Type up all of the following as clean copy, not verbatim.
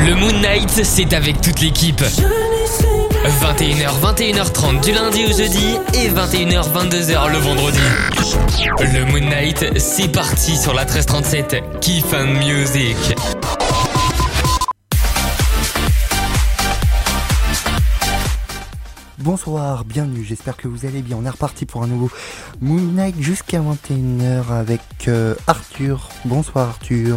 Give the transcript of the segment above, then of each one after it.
Le Moon Night, c'est avec toute l'équipe. 21h, 21h30 du lundi au jeudi et 21h, 22h le vendredi. Le Moon Night, c'est parti sur la 1337. Kiff and Music. Bonsoir, bienvenue, j'espère que vous allez bien. On est reparti pour un nouveau Moon Night jusqu'à 21h avec Arthur. Bonsoir Arthur.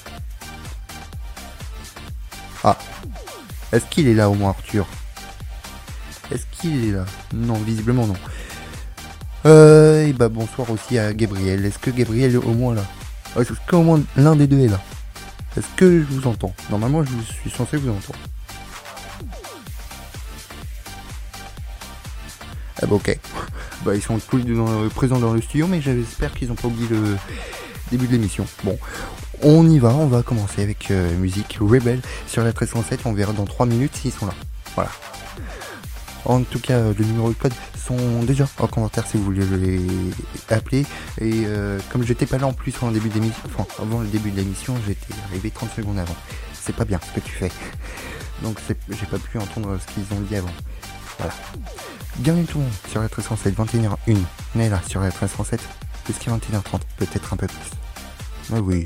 Ah, est-ce qu'il est là au moins Arthur? Est-ce qu'il est là? Non, visiblement non. Et bah bonsoir aussi à Gabriel. Est-ce que Gabriel est au moins là? Est-ce qu'au moins l'un des deux est là? Est-ce que je vous entends? Normalement je suis censé vous entendre. Ah bah ok. Bah ils sont tous les deux présents dans le studio, mais j'espère qu'ils n'ont pas oublié le début de l'émission. Bon, on y va, on va commencer avec musique Rebel sur la 1307. On verra dans 3 minutes s'ils sont là. Voilà. En tout cas, le numéro de code sont déjà en commentaire si vous voulez les appeler. Et comme j'étais pas là en plus en début d'émission, enfin avant le début de l'émission, j'étais arrivé 30 secondes avant. C'est pas bien ce que tu fais. Donc j'ai pas pu entendre ce qu'ils ont dit avant. Voilà. Bienvenue tout le monde sur la 1307, 21h01. On est là sur la 1307 jusqu'à 21h30, peut-être un peu plus. Ah oui.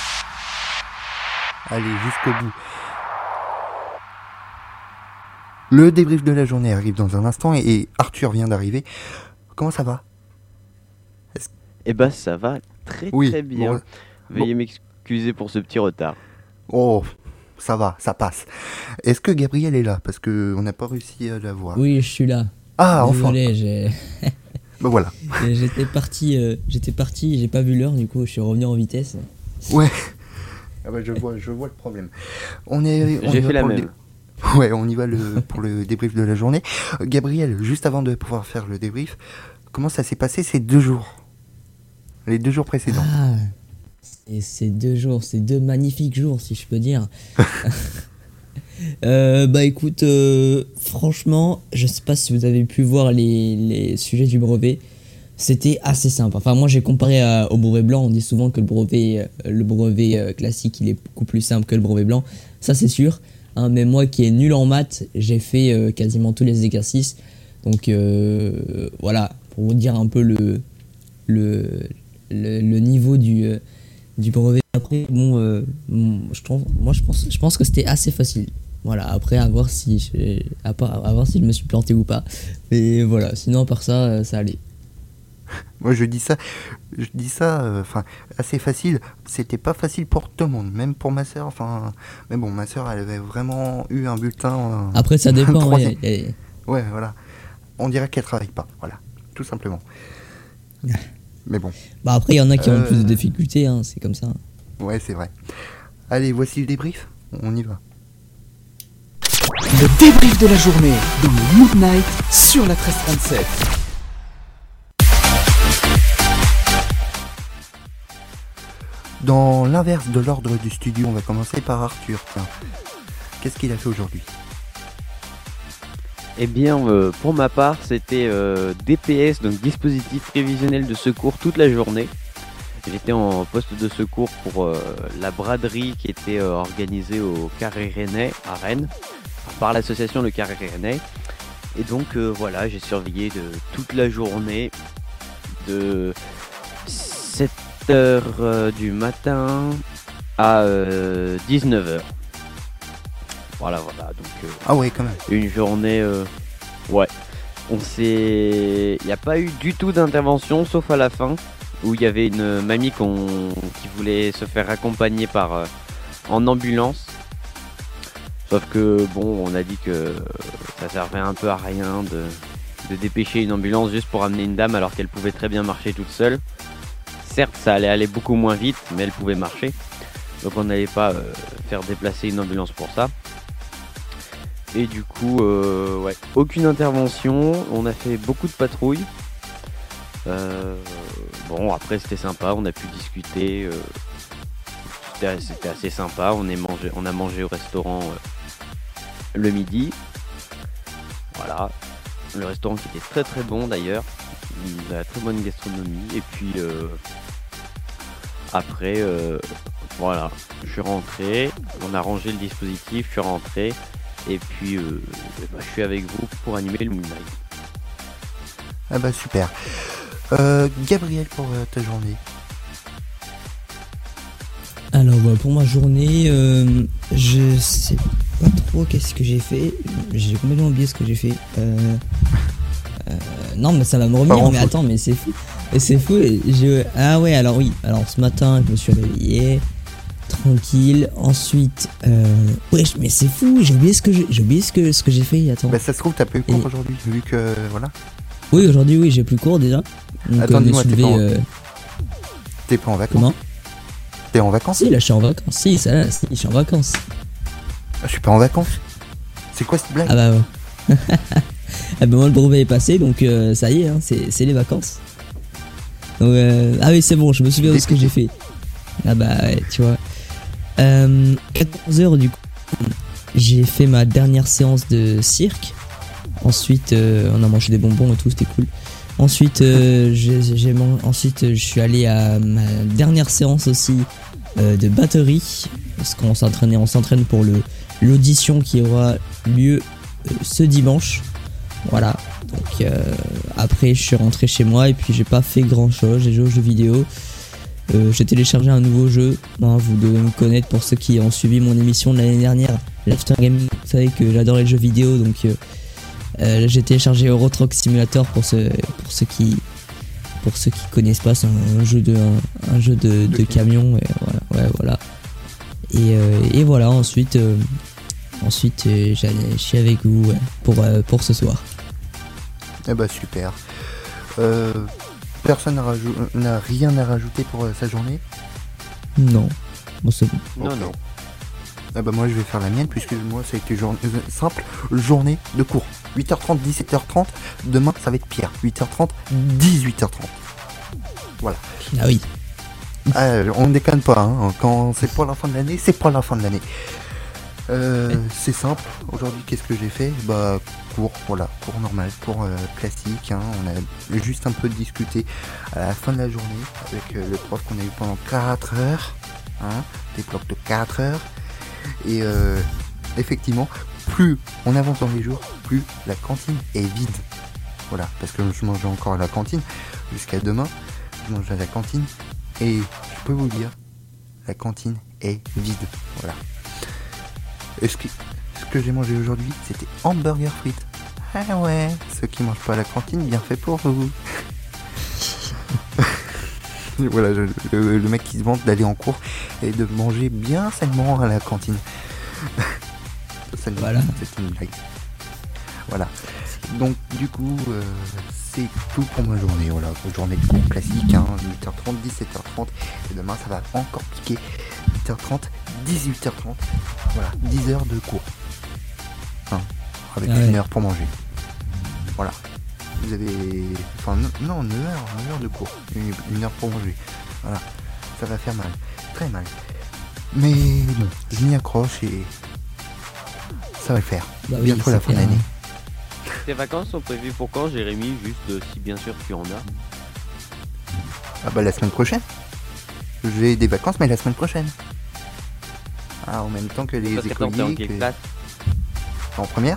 Allez, jusqu'au bout. Le débrief de la journée arrive dans un instant et Arthur vient d'arriver. Comment ça va? Eh ben ça va très bien. Bon, Veuillez m'excuser pour ce petit retard. Oh, ça va, ça passe. Est-ce que Gabriel est là? Parce qu'on n'a pas réussi à la voir. Oui, je suis là. Ah, Désolé, enfin. Ben voilà. j'étais parti, j'ai pas vu l'heure, du coup je suis revenu en vitesse. Ouais. Ah bah, je vois le problème. J'ai fait la même. Ouais, on y va pour le débrief de la journée. Gabriel, juste avant de pouvoir faire le débrief, comment ça s'est passé ces 2 jours? Les 2 jours précédents. Ah, et ces 2 jours, ces 2 magnifiques jours, si je peux dire. Bah écoute, franchement, je sais pas si vous avez pu voir les sujets du brevet. C'était assez simple. Enfin, moi j'ai comparé au brevet blanc. On dit souvent que le brevet classique il est beaucoup plus simple que le brevet blanc. Ça c'est sûr. Hein, mais moi qui est nul en maths, j'ai fait quasiment tous les exercices. Donc voilà, pour vous dire un peu le niveau du brevet. Après, bon, je pense que c'était assez facile. Voilà, après à voir si je me suis planté ou pas. Mais voilà, sinon à part ça, ça allait. Moi je dis ça, assez facile. C'était pas facile pour tout le monde, même pour ma sœur. Mais bon, ma sœur, elle avait vraiment eu un bulletin. Après, ça dépend. Ouais, voilà. On dirait qu'elle travaille pas, voilà, tout simplement. Mais bon. Bah après, il y en a qui ont plus de difficultés, hein, c'est comme ça. Ouais, c'est vrai. Allez, voici le débrief. On y va. Le débrief de la journée dans le Mood Night sur la 1337. Dans l'inverse de l'ordre du studio, on va commencer par Arthur. Tiens. Qu'est-ce qu'il a fait aujourd'hui? Eh bien, pour ma part, c'était DPS, donc dispositif prévisionnel de secours, toute la journée. J'étais en poste de secours pour la braderie qui était organisée au Carré Rennais à Rennes, par l'association Le Carré Rennais. Et donc voilà, j'ai surveillé toute la journée de 7h du matin à 19h. Voilà, donc ah ouais, quand même. une journée, ouais. Il n'y a pas eu du tout d'intervention, sauf à la fin, où il y avait une mamie qui voulait se faire accompagner en ambulance. Sauf que, bon, on a dit que ça servait un peu à rien de dépêcher une ambulance juste pour amener une dame alors qu'elle pouvait très bien marcher toute seule. Certes, ça allait aller beaucoup moins vite, mais elle pouvait marcher. Donc on n'allait pas faire déplacer une ambulance pour ça. Et du coup, ouais, aucune intervention. On a fait beaucoup de patrouilles. Bon, après c'était sympa, on a pu discuter. C'était assez sympa. On a mangé au restaurant le midi. Voilà. Le restaurant qui était très très bon d'ailleurs. Il a très bonne gastronomie. Et puis après, voilà, je suis rentré. On a rangé le dispositif, je suis rentré. Et puis, je suis avec vous pour animer le Moon Night. Ah bah super. Gabriel, pour ta journée. Alors pour ma journée, je sais pas trop qu'est-ce que j'ai fait. J'ai complètement oublié ce que j'ai fait. Non mais ça va me revenir, mais attends, mais c'est fou. Et c'est fou. Ah ouais, alors oui. Alors ce matin, je me suis réveillé. Tranquille. Ensuite, ouais, mais c'est fou. J'ai oublié ce que j'ai fait. Attends. Bah ça se trouve, t'as pas eu cours aujourd'hui, vu que voilà. Oui, aujourd'hui, oui, j'ai plus cours déjà. Donc, attends, dis-moi, t'es pas en vacances? Comment? T'es en vacances? Si, là, je suis en vacances. Si, je suis en vacances. Ah, je suis pas en vacances. C'est quoi cette blague? Ah bah ouais. Ah bah moi, le brevet est passé, donc ça y est, hein, c'est les vacances. Donc, ah oui, c'est bon, je me souviens de ce que j'ai fait. Ah bah ouais, tu vois. 14h du coup, j'ai fait ma dernière séance de cirque. Ensuite, on a mangé des bonbons et tout, c'était cool. Ensuite, ensuite, je suis allé à ma dernière séance aussi de batterie, parce qu'on s'entraîne pour l'audition qui aura lieu ce dimanche. Voilà. Donc après, je suis rentré chez moi et puis j'ai pas fait grand chose. J'ai joué aux jeux vidéo. j'ai téléchargé un nouveau jeu. Bon, vous devez me connaître pour ceux qui ont suivi mon émission de l'année dernière, l'After Gaming. Vous savez que j'adore les jeux vidéo, donc j'ai téléchargé Euro Truck Simulator pour ceux qui connaissent pas. C'est un jeu de camion. Et voilà. Et voilà. Ensuite, je suis avec vous pour ce soir. Eh bah super. Personne n'a rien à rajouter pour sa journée? Non. Bon, c'est bon. Non. Ah bah moi je vais faire la mienne puisque moi ça a été simple journée de cours. 8h30, 17h30, demain ça va être pire. 8h30, 18h30. Voilà. Ah oui. On ne déconne pas, hein. Quand c'est pas la fin de l'année, c'est pas la fin de l'année. C'est simple, aujourd'hui qu'est-ce que j'ai fait? Bah cours, voilà, cours normal, cours classique, hein. On a juste un peu discuté à la fin de la journée avec le prof qu'on a eu pendant 4 heures, hein, des blocs de 4 heures. Et effectivement, plus on avance dans les jours, plus la cantine est vide. Voilà, parce que je mangeais encore à la cantine, jusqu'à demain, je mange à la cantine, et je peux vous dire, la cantine est vide, voilà. Et ce que j'ai mangé aujourd'hui, c'était hamburger frites. Ah ouais, ceux qui mangent pas à la cantine, bien fait pour vous. Voilà, le mec qui se vante d'aller en cours et de manger bien sainement à la cantine. Voilà. C'est une blague. Voilà. Donc du coup, c'est tout pour ma journée. Voilà, journée de cours classique, hein, 8h30, 17h30. Et demain, ça va encore piquer 8h30, 18h30. Voilà, 10 heures de cours. Hein, avec une heure pour manger. Voilà. Vous avez... Enfin, non, 9 heures de cours. Une heure pour manger. Voilà. Ça va faire mal. Très mal. Mais bon, je m'y accroche et... ça va le faire. Bah oui, bientôt la fin de l'année. Tes vacances sont prévues pour quand, Jérémy? Juste si bien sûr tu en as. Ah bah la semaine prochaine. J'ai des vacances, mais la semaine prochaine. Ah, en même temps que les écoliers. En quelle classe? En première.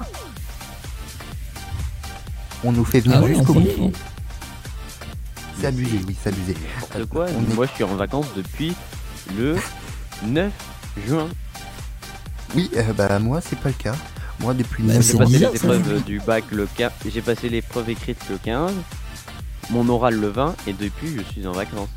On nous fait venir jusqu'au bout. C'est abusé, oui, c'est abusé. De quoi? Moi je suis en vacances depuis le 9 juin. Oui, bah moi c'est pas le cas. Moi depuis Bah, le J'ai passé les épreuves du bac le 15. J'ai passé l'épreuve écrite le 15, mon oral le 20 et depuis je suis en vacances.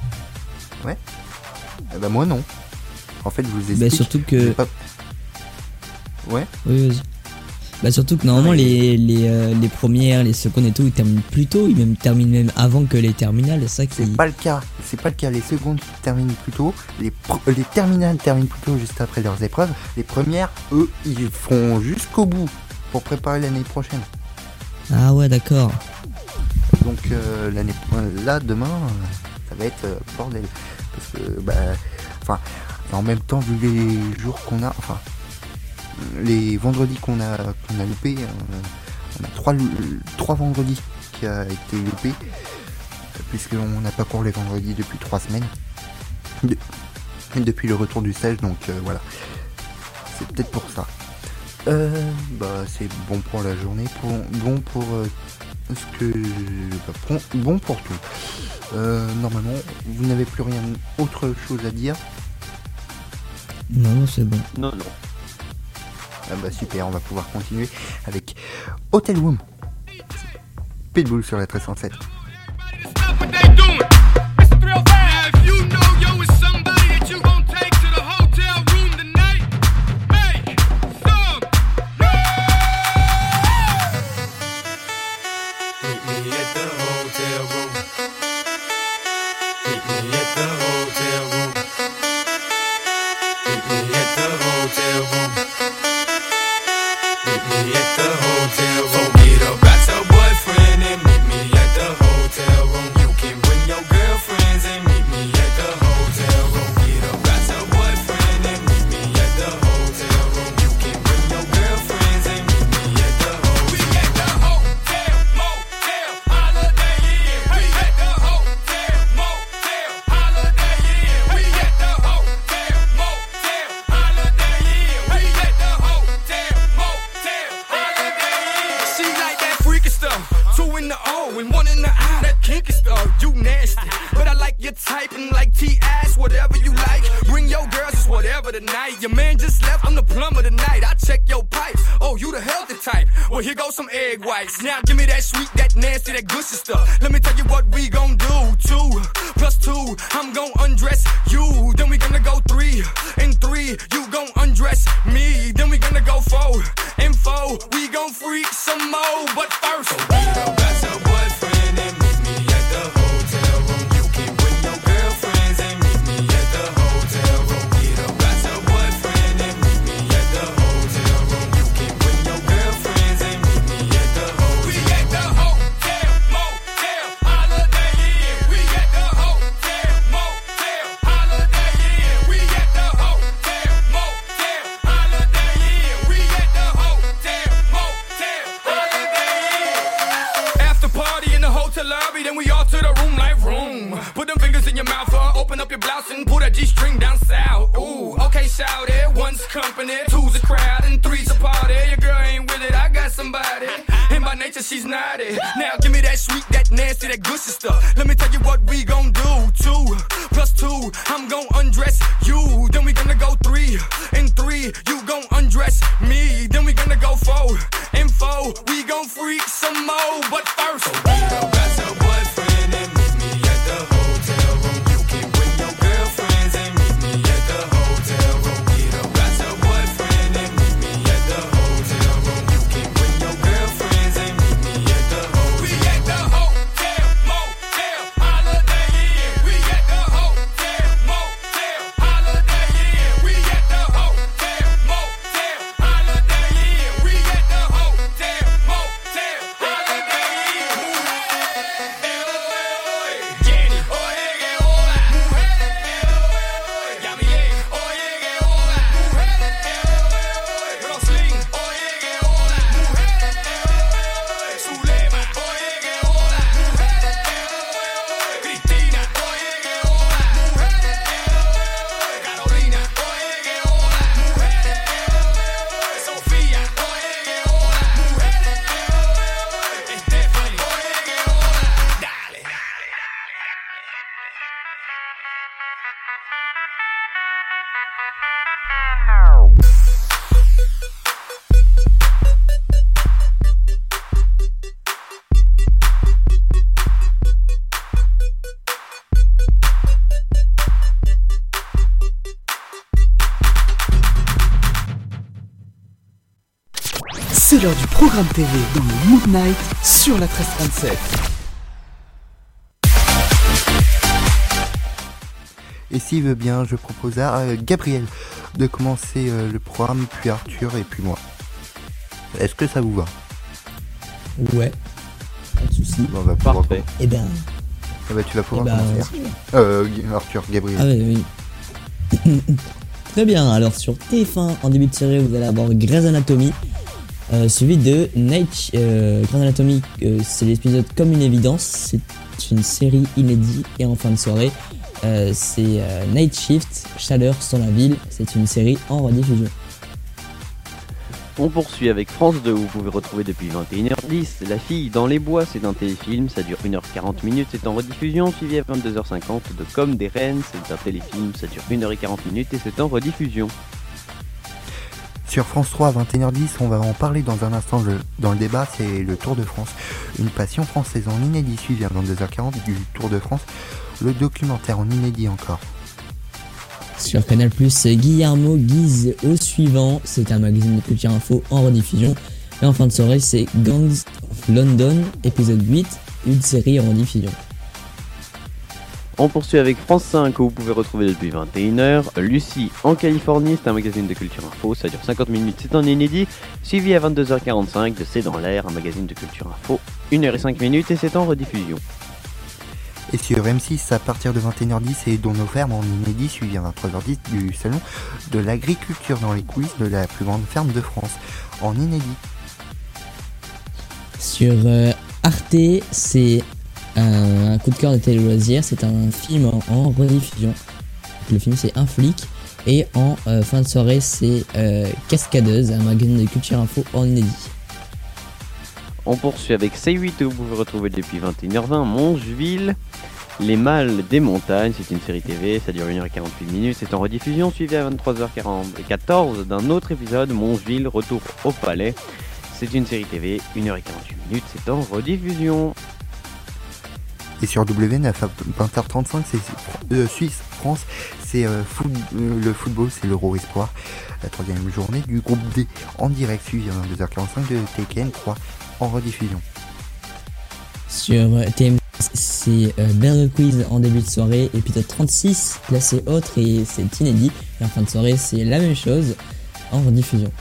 bah moi non. En fait je vous explique. Bah surtout que... j'ai pas... Ouais. Oui, vas-y. Bah surtout que normalement les premières, les secondes et tout, ils terminent plus tôt, ils terminent même avant que les terminales, c'est ça qui... C'est pas le cas. Les secondes terminent plus tôt, les terminales terminent plus tôt juste après leurs épreuves. Les premières, eux, ils font jusqu'au bout pour préparer l'année prochaine. Ah ouais, d'accord. Donc demain, ça va être bordel. Parce que en même temps, vu les jours qu'on a, les vendredis qu'on a loupé, on a trois vendredis qui a été loupé, puisqu'on n'a pas cours les vendredis depuis 3 semaines, depuis le retour du stage, donc voilà, c'est peut-être pour ça. C'est bon pour la journée, bon pour bon pour tout. Normalement, vous n'avez plus rien autre chose à dire. Non, c'est bon. Non. Ah bah super, on va pouvoir continuer avec Hotel Room. Pitbull sur la 1307. Two in the O and one in the I. That kinky stuff, you nasty. But I like your your type and like T-ass, whatever you like. Bring your girls, it's whatever tonight. Your man just left, I'm the plumber tonight. I check your pipes, oh, you the healthy type. Well, here goes some egg whites. Now give me that sweet, that nasty, that gushy stuff. Let me tell you what we gon' do. 2 plus 2, I'm gon' undress you. Then we gonna go 3 and 3, you gon' undress me. Then we gonna go 4 and 4, we gon' freak some more. But first, that's your boyfriend and meet me at the hotel room. You can bring your girlfriends and meet me at the hotel room. That's your boyfriend and meet me at the hotel room. You can bring your girlfriends and meet me at the hotel. We at the hotel, motel, Holiday Inn. We at the hotel, motel, Holiday Inn. We at the hotel, motel, Holiday Inn. We at the hotel, motel, Holiday Inn. After party in the hotel lobby, then we all to the room like room. Put them fingers in your mouth, open up your blouse and pull that G-string down south. Ooh, okay, shout it. 1's company, 2's a crowd, and 3's a party. Your girl ain't with it, I got somebody. And by nature, she's naughty. Now give me that sweet, that nasty, that gushy stuff. Let me tell you what we gon' do. 2 plus 2, I'm gon' undress you. Then we gonna go 3 and 3, you gon' undress me. Then we gonna go 4 and 4, we gon' freak some more. But first, that's your boyfriend and meet me at the hotel room. You can bring your girlfriends and meet me at the hotel room. That's your boyfriend and meet me at the hotel room. You can bring your girlfriends and meet me at the hotel. We at the hotel, motel, Holiday Inn. We at the hotel, motel, Holiday Inn. We at the hotel, motel, Holiday Inn. We at the hotel, motel, Holiday Inn. Jenny, oye que hola. Yamile, oye que hola. Roslyn, oye que hola. Zulema, oye que hola. Cristina, oye que hola. Carolina, oye que hola. Sofía, oye que hola. Stephanie, oye que hola. Dale. C'est l'heure du programme TV dans le Mood Night sur la 1337. Et s'il veut bien, je propose à Gabriel de commencer le programme, puis Arthur et puis moi. Est-ce que ça vous va? Ouais, pas de soucis. Bon, on va pouvoir Parfait. Eh ben, tu vas pouvoir eh ben, commencer. Arthur, Gabriel. ah oui. Très bien, alors sur TF1, en début de série, vous allez avoir Grey's Anatomy, suivi de Night... Grey's Anatomy, c'est l'épisode Comme une évidence, c'est une série inédite, et en fin de soirée, c'est Night Shift, Chaleur sans la ville, c'est une série en rediffusion. On poursuit avec France 2 où vous pouvez retrouver depuis 21h10 La fille dans les bois, c'est un téléfilm, ça dure 1h40 minutes, c'est en rediffusion, suivi à 22h50 de Comme des reines, c'est un téléfilm, ça dure 1h40 minutes et c'est en rediffusion. Sur France 3 à 21h10, on va en parler dans un instant. Dans le débat, c'est le Tour de France. Une passion française en inédit, suivi à 22h40 du Tour de France. Le documentaire en inédit encore. Sur Canal+, c'est Guillermo Guise au suivant, c'est un magazine de culture info en rediffusion. Et en fin de soirée, c'est Gangs of London, épisode 8, une série en rediffusion. On poursuit avec France 5 où vous pouvez retrouver depuis 21h Lucie en Californie, c'est un magazine de culture info, ça dure 50 minutes, c'est en inédit, suivi à 22h45 de C'est dans l'air, un magazine de culture info, 1h05 minutes et c'est en rediffusion. Et sur M6, à partir de 21h10, c'est Dans nos fermes en inédit, suivi à 23h10 du salon de l'agriculture dans les coulisses de la plus grande ferme de France, en inédit. Sur Arte, c'est un coup de cœur de télé-loisirs, c'est un film en rediffusion. Le film, c'est Un flic. Et en fin de soirée, c'est Cascadeuse, un magazine de culture info en inédit. On poursuit avec C8 où vous pouvez retrouver depuis 21h20 Mongeville. Les Mâles des Montagnes, c'est une série TV, ça dure 1h48 minutes, c'est en rediffusion, suivi à 23h14 d'un autre épisode, Mongeville, Retour au Palais. C'est une série TV, 1h48 minutes, c'est en rediffusion. Et sur W9 à 20h35, c'est Suisse-France, c'est le football, c'est l'Euro Espoir, la troisième journée du groupe D en direct, suivi à 22h45 de Tekken 3 en rediffusion. Sur TM, c'est Burger Quiz en début de soirée, épisode 36, classé autre et c'est inédit. Et en fin de soirée, c'est la même chose en rediffusion.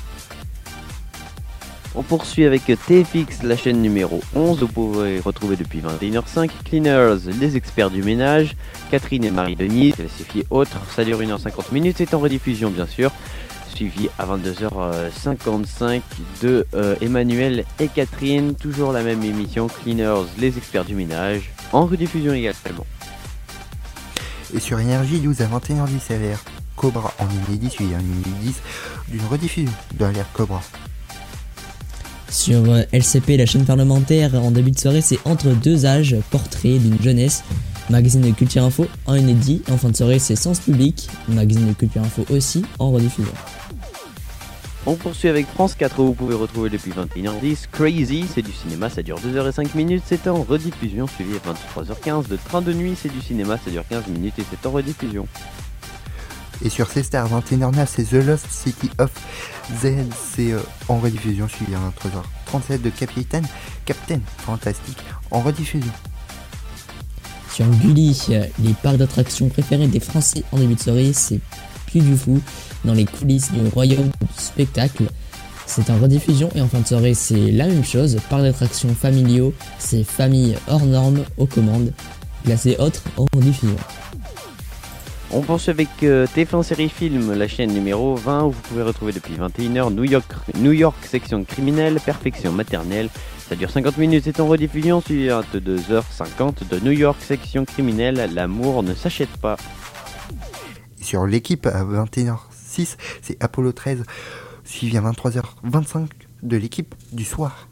On poursuit avec TFX, la chaîne numéro 11. Vous pouvez retrouver depuis 21h05 Cleaners, les experts du ménage. Catherine et Marie-Denis, classifié autre. Ça dure 1h50 minutes. C'est en rediffusion, bien sûr. Suivi à 22h55 de Emmanuel et Catherine. Toujours la même émission, Cleaners, les experts du ménage. En rediffusion également. Et sur Énergie 12 à 21h10 LR Cobra en inédit, suivi à 1h10 d'une rediffusion de l'ère Cobra. Sur LCP, la chaîne parlementaire, en début de soirée, c'est Entre deux âges, portrait d'une jeunesse, magazine de Culture Info en inédit. En fin de soirée, c'est Sens Public, magazine de Culture Info aussi en rediffusion. On poursuit avec France 4, où vous pouvez retrouver depuis 21h10 Crazy, c'est du cinéma, ça dure 2h05 minutes, c'est en rediffusion, suivi à 23h15 de Train de nuit, c'est du cinéma, ça dure 15 minutes et c'est en rediffusion. Et sur C-Star 21h09, c'est The Lost City of Z, c'est en rediffusion, suivi à 23h37 de Captain Fantastic en rediffusion. Sur Gulli, les parcs d'attractions préférés des Français en début de soirée, c'est Puy du Fou, dans les coulisses du royaume du spectacle. C'est en rediffusion et en fin de soirée, c'est la même chose, parcs d'attractions familiaux, c'est Famille hors normes aux commandes, classé autre en rediffusion. On poursuit avec TF1 Série Film, la chaîne numéro 20, où vous pouvez retrouver depuis 21h New York section criminelle, perfection maternelle. Ça dure 50 minutes, c'est en rediffusion, suivi à 22h50 de New York section criminelle, l'amour ne s'achète pas. Et sur l'équipe à 21h06, c'est Apollo 13, suivi à 23h25 de l'équipe du soir.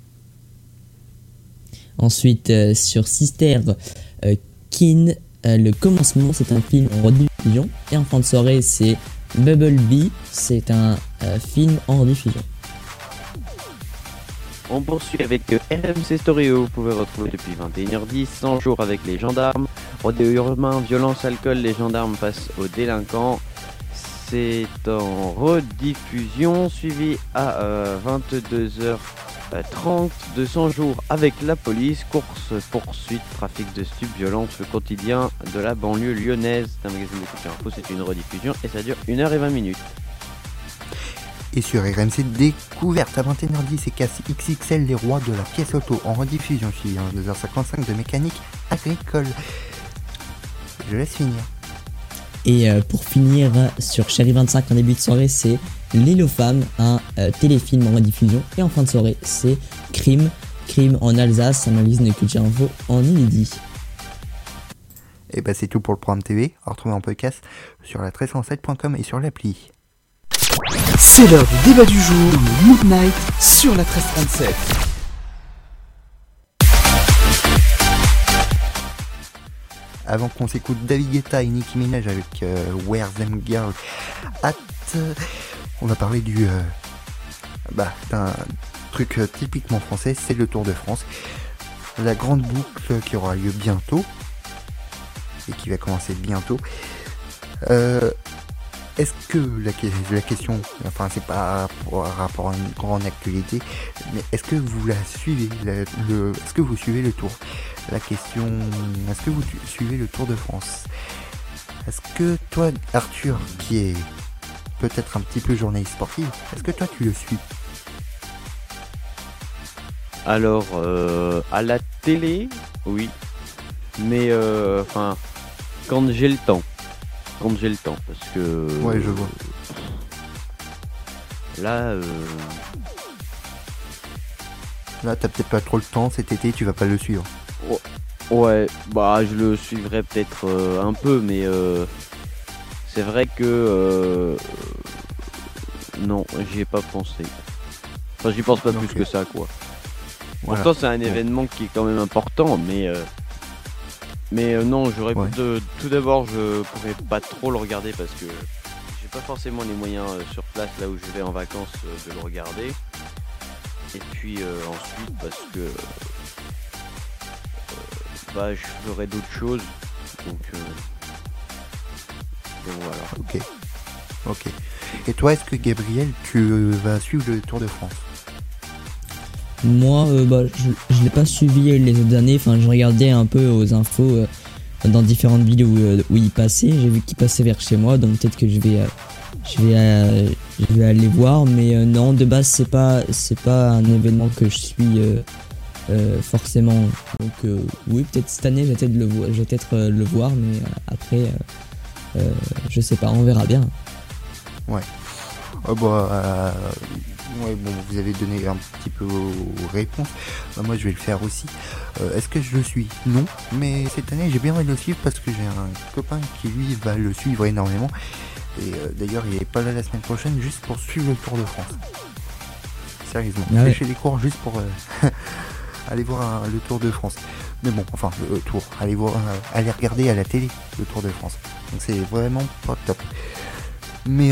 Ensuite, sur Sister, Kin, le commencement, c'est un film en rediffusion. Et en fin de soirée, c'est Bumblebee, c'est un film en rediffusion. On poursuit avec RMC Story, où vous pouvez retrouver depuis 21h10 100 jours avec les gendarmes. Rodéo urbain, violence, alcool, les gendarmes face aux délinquants. C'est en rediffusion, suivi à 22h30 de 100 jours avec la police. Course, poursuite, trafic de stupes, violence, le quotidien de la banlieue lyonnaise. C'est un magazine de Culture Info, c'est une rediffusion et ça dure 1h20 minutes. Et sur RMC Découverte à 21h10, c'est XXL, les rois de la pièce auto en rediffusion, suivi à 2h55 de mécanique agricole. Je laisse finir. Et pour finir, sur Chérie 25 en début de soirée, c'est L'île aux femmes, un téléfilm en rediffusion. Et en fin de soirée, c'est Crime en Alsace, un magazine de Culture Info en inédit. Et bah c'est tout pour le programme TV, à retrouver en podcast sur la 1307.com et sur l'appli. C'est l'heure du débat du jour dans le Mood Night sur la 1337. Avant qu'on s'écoute David Guetta et Nicki Minaj avec Where Them Girls At, on va parler d'un truc typiquement français, c'est le Tour de France. La grande boucle qui aura lieu bientôt et qui va commencer bientôt. Est-ce que la question, enfin c'est pas par rapport à une grande actualité, mais est-ce que vous la suivez, est-ce que vous suivez le Tour? La question, est-ce que vous suivez le Tour de France? Est-ce que toi, Arthur, qui est peut-être un petit peu journaliste sportif, est-ce que toi tu le suis? Alors, à la télé, oui, mais quand j'ai le temps. Parce que... Ouais, je vois. Là, t'as peut-être pas trop le temps cet été, tu vas pas le suivre. Ouais, bah je le suivrai peut-être un peu, mais c'est vrai que non, j'y ai pas pensé. Enfin, j'y pense pas plus que ça, quoi. Voilà. Pourtant, c'est un événement qui est quand même important, mais Mais non, Ouais. tout d'abord, je pourrais pas trop le regarder parce que j'ai pas forcément les moyens sur place là où je vais en vacances de le regarder. Et puis ensuite parce que je ferai d'autres choses. Donc voilà. Ok. Et toi, est-ce que Gabriel, tu vas suivre le Tour de France? Moi, je l'ai pas suivi les autres années. Enfin, je regardais un peu aux infos dans différentes vidéos où il passait. J'ai vu qu'il passait vers chez moi, donc peut-être que je vais aller voir. Mais non, de base, c'est pas un événement que je suis forcément. Donc oui, peut-être cette année, je vais peut-être le voir, mais après, je sais pas, on verra bien. Ouais. Ouais, bon, vous avez donné un petit peu vos réponses. Moi, je vais le faire aussi. Est-ce que je le suis? Non. Mais cette année, j'ai bien envie de le suivre parce que j'ai un copain qui, lui, va le suivre énormément. Et d'ailleurs, il est pas là la semaine prochaine juste pour suivre le Tour de France. Sérieusement. Ah ouais. Lâcher les cours juste pour aller voir le Tour de France. Mais bon, enfin, le Tour. Aller regarder à la télé le Tour de France. Donc, c'est vraiment pas top. Mais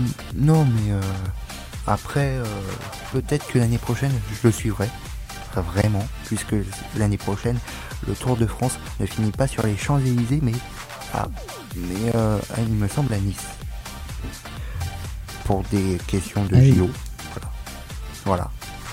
après, peut-être que l'année prochaine, je le suivrai. Enfin, vraiment, puisque l'année prochaine, le Tour de France ne finit pas sur les Champs-Élysées, mais il me semble à Nice. Pour des questions de JO. Voilà.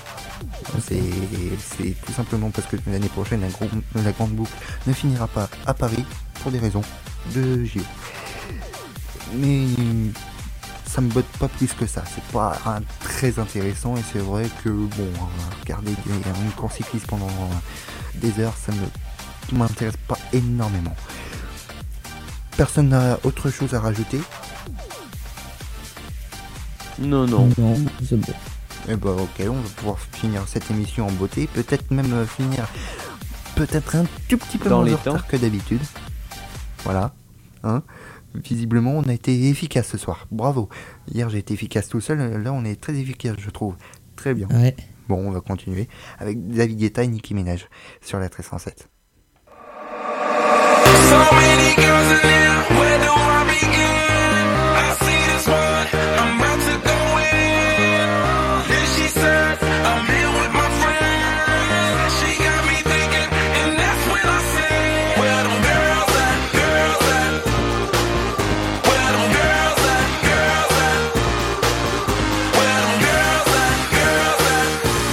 C'est tout simplement parce que l'année prochaine, la grande boucle ne finira pas à Paris pour des raisons de JO. Mais ça me botte pas plus que ça, c'est pas très intéressant et c'est vrai que regarder une course cycliste pendant des heures, ça ne m'intéresse pas énormément. Personne n'a autre chose à rajouter? Non. C'est bon. Eh ben ok, on va pouvoir finir cette émission en beauté, peut-être même finir un tout petit peu dans moins les en retard temps que d'habitude. Voilà, hein. Visiblement, on a été efficace ce soir. Bravo. Hier, j'ai été efficace tout seul. Là, on est très efficace, je trouve. Très bien. Ouais. Bon, on va continuer avec David Guetta et Nicki Minaj sur la 1307. So many girls in there, where do I begin? I see this one, I'm about to go in. Then she said, I'm here with my friends. She got me thinking, and that's when I said, where them girls at, girls at? Where them girls at, girls at? Where them girls at, girls at?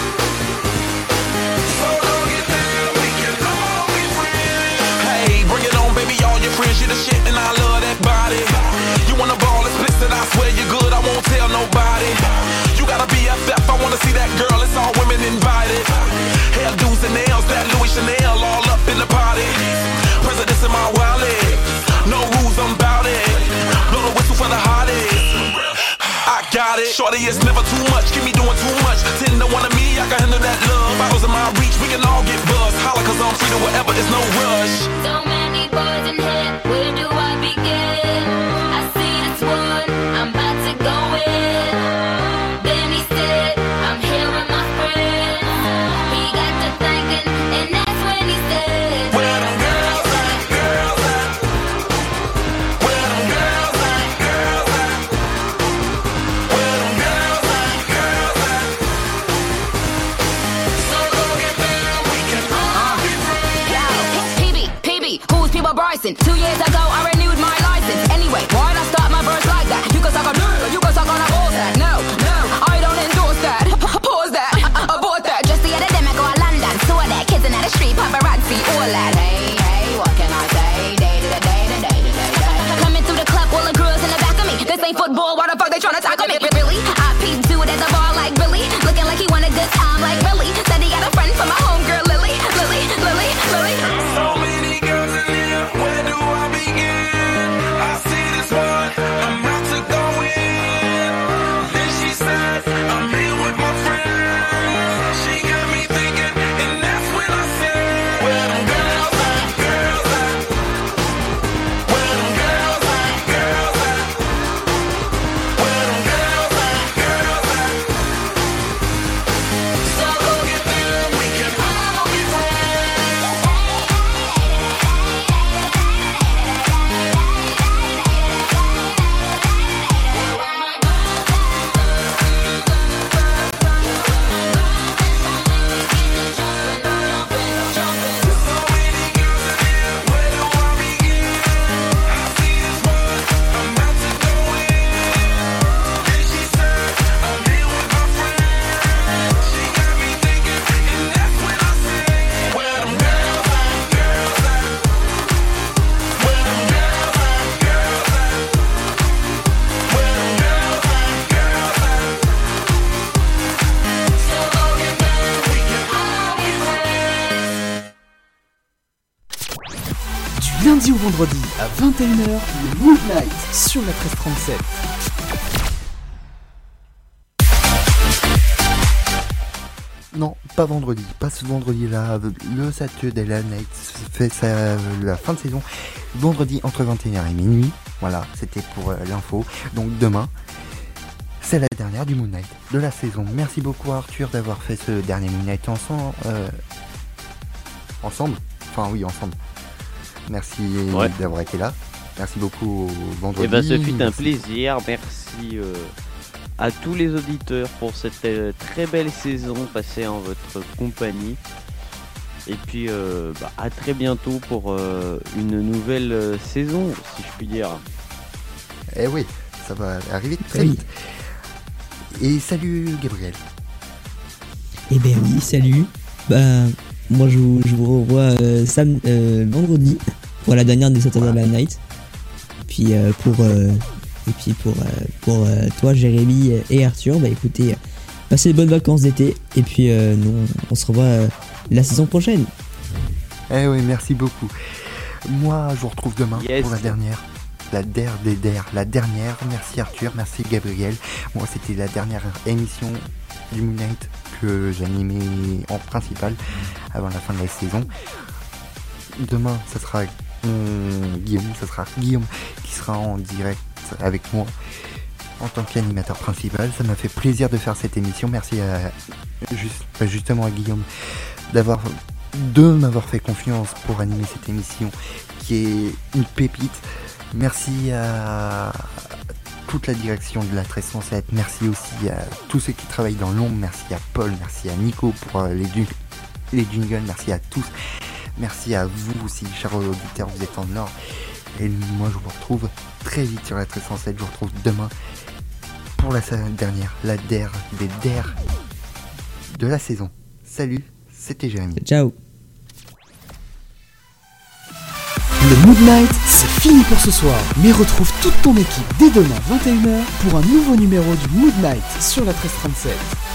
So don't get down, we can all be friends. Hey, bring it on, baby, all your friends, you the shit and I love that body. You wanna ball explicit, I swear you're good, I won't tell nobody. You gotta be BFF, I wanna see that girl, it's all women invited. Hairdos and nails, that Louis Chanel, all up in the party. Presidents in my wallet, no rules, I'm bout it. Blow the whistle for the hottest. I got it. Shorty, it's never too much. Keep me doing too much. 10 to 1 of me, I can handle that love. Bottles in my reach, we can all get buzzed. Holla, cause I'm free to whatever, it's no rush. So many boys in here, where do I begin? I see this one, I'm about to go in. Then he said, I'm here with my friends. He got to thinking, and that's when he said, Where them girls at, girls at? Where them girls at, girls at? Where them girls at, girls at? So go get down, we can all be friends. yo, PB, who's People Bryson? 2 years ago, I renewed my license. Anyway, why'd I start my verse like that? You can suck on nerd, you can suck on a bullsack. No, I don't endorse that. Pause that, abort that. Just the other day, I go to London, saw that kids in the street, paparazzi, all that. Hey, what can I say? Day to day. Coming through the club, all the girls in the back of me. This ain't football, why the fuck they tryna tackle me? Really? I peeped dude at the bar like Billy, looking like he want a good time like Billy. Said he got a friend from my homegirl Lily. So many girls in here, where do I begin? I see this one, lundi au vendredi à 21h, le Mood Night sur la 1337. Non, pas vendredi, pas ce vendredi-là. Le Saturday Night fait la fin de saison vendredi entre 21h et minuit. Voilà, c'était pour l'info. Donc demain, c'est la dernière du Moon Night de la saison. Merci beaucoup Arthur d'avoir fait ce dernier Moon Night ensemble. Ensemble. Merci d'avoir été là. Merci beaucoup vendredi. Et ben ce fut un plaisir. Merci à tous les auditeurs pour cette très belle saison passée en votre compagnie. Et puis à très bientôt pour une nouvelle saison, si je puis dire. Eh oui, ça va arriver très vite. Et salut Gabriel. Eh ben oui, salut. Moi je vous revois vendredi pour la dernière des Saturday Night. Puis pour toi Jérémy et Arthur, écoutez, passez de bonnes vacances d'été. Et puis nous on se revoit la saison prochaine. Eh oui, merci beaucoup. Moi je vous retrouve demain pour la dernière. La dernière. Merci Arthur, merci Gabriel. Moi c'était la dernière émission du Moon Night que j'animais en principal avant la fin de la saison. Demain ça sera Guillaume qui sera en direct avec moi en tant qu'animateur principal. Ça m'a fait plaisir de faire cette émission. Merci justement à Guillaume de m'avoir fait confiance pour animer cette émission qui est une pépite. Merci à toute la direction de la 1307. Merci aussi à tous ceux qui travaillent dans l'ombre. Merci à Paul, merci à Nico pour les jingles. Merci à tous. Merci à vous aussi, chers auditeurs, vous êtes en or. Et moi je vous retrouve très vite sur la 1307. Je vous retrouve demain pour la dernière, la der des der de la saison. Salut, c'était Jérémy. Ciao. Le Mood Night, c'est fini pour ce soir. Mais retrouve toute ton équipe dès demain 21h pour un nouveau numéro du Mood Night sur la 1337.